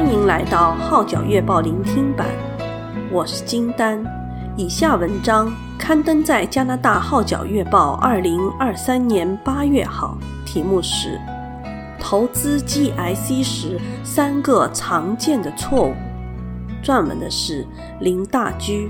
欢迎来到号角月报聆听版，我是金丹。以下文章刊登在加拿大号角月报2023年8月号，题目是投资 GIC 时3个常见的错误，撰文的是林大居。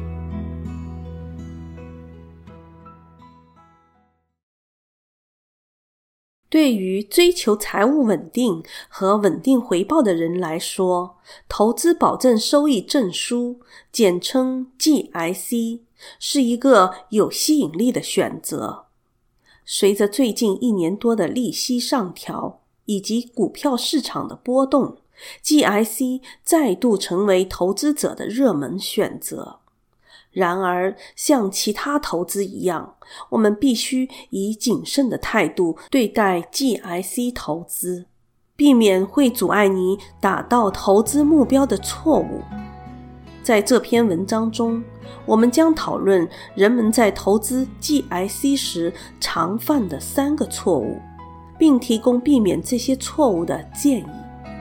对于追求财务稳定和稳定回报的人来说，投资保证收益证书，简称 GIC， 是一个有吸引力的选择。随着最近1年多的利息上调以及股票市场的波动， GIC 再度成为投资者的热门选择。然而，像其他投资一样，我们必须以谨慎的态度对待 GIC 投资，避免会阻碍你达到投资目标的错误。在这篇文章中，我们将讨论人们在投资 GIC 时常犯的3个错误，并提供避免这些错误的建议。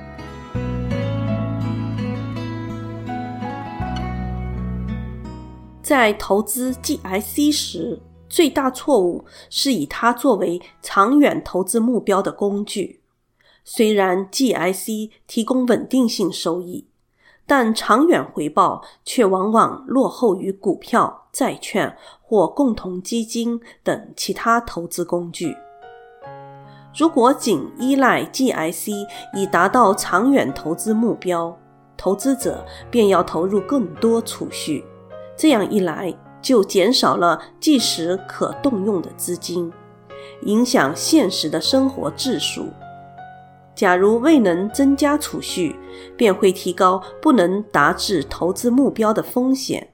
在投资 GIC 时，最大错误是以它作为长远投资目标的工具。虽然 GIC 提供稳定性收益，但长远回报却往往落后于股票、债券或共同基金等其他投资工具。如果仅依赖 GIC 以达到长远投资目标，投资者便要投入更多储蓄。这样一来，就减少了即时可动用的资金，影响现实的生活质素。假如未能增加储蓄，便会提高不能达至投资目标的风险。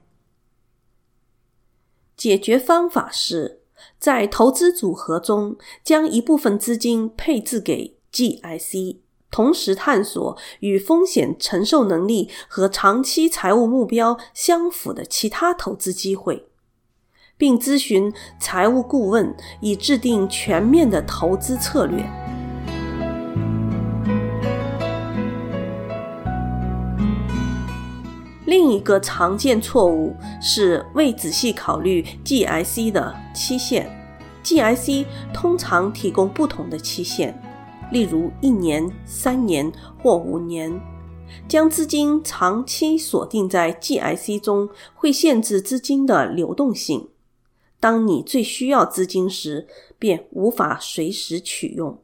解决方法是，在投资组合中将一部分资金配置给 GIC，同时探索与风险承受能力和长期财务目标相符的其他投资机会，并咨询财务顾问以制定全面的投资策略。另一个常见错误是未仔细考虑 GIC 的期限。GIC 通常提供不同的期限，例如1年、3年或5年。将资金长期锁定在 GIC 中会限制资金的流动性，当你最需要资金时，便无法随时取用。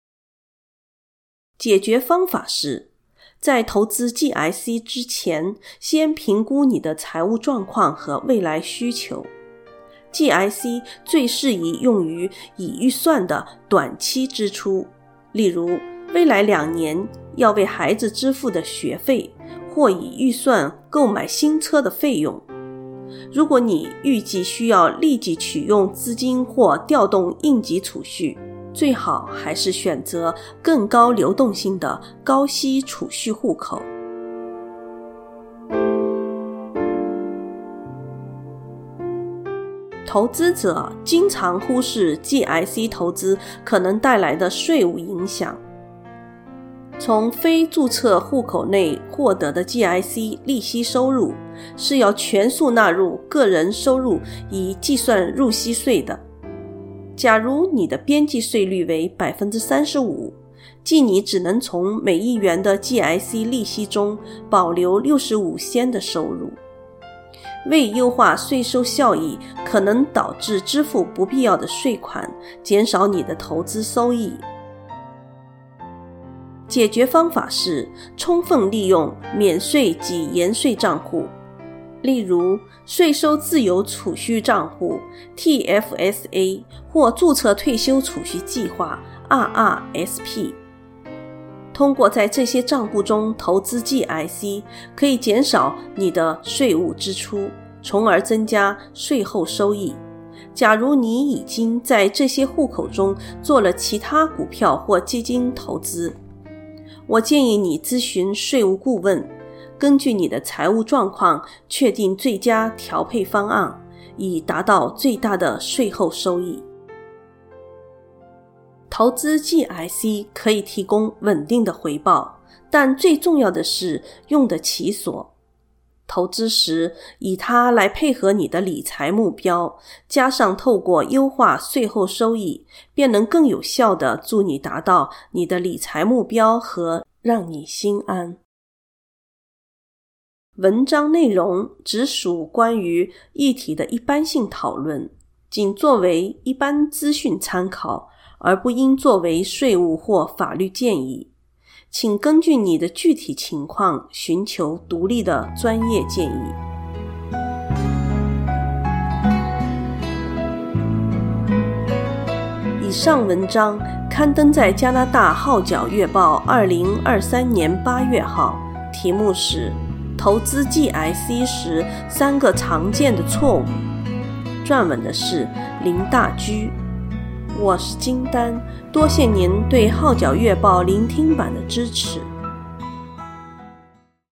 解决方法是，在投资 GIC 之前，先评估你的财务状况和未来需求。GIC 最适宜用于已预算的短期支出，例如未来2年要为孩子支付的学费，或已预算购买新车的费用。如果你预计需要立即取用资金或调动应急储蓄，最好还是选择更高流动性的高息储蓄户口。投资者经常忽视 GIC 投资可能带来的税务影响。从非注册户口内获得的 GIC 利息收入是要全数纳入个人收入以计算入息税的。假如你的边际税率为 35%， 即你只能从每1元的 GIC 利息中保留65仙的收入。为优化税收效益，可能导致支付不必要的税款，减少你的投资收益。解决方法是充分利用免税及延税账户，例如税收自由储蓄账户 TFSA 或注册退休储蓄计划 RRSP。 通过在这些账户中投资 GIC， 可以减少你的税务支出，从而增加税后收益。假如你已经在这些户口中做了其他股票或基金投资，我建议你咨询税务顾问，根据你的财务状况确定最佳调配方案，以达到最大的税后收益。投资 GIC 可以提供稳定的回报， 但最重要的是用得其所。投资时，以它来配合你的理财目标，加上透过优化税后收益，便能更有效地助你达到你的理财目标和让你心安。文章内容只属关于议题的一般性讨论，仅作为一般资讯参考，而不应作为税务或法律建议。请根据你的具体情况寻求独立的专业建议。以上文章刊登在加拿大号角月报2023年8月号，题目是投资 GIC 时3个常见的错误。撰文的是林大居。我是金丹，多谢您对号角月报聆听版的支持。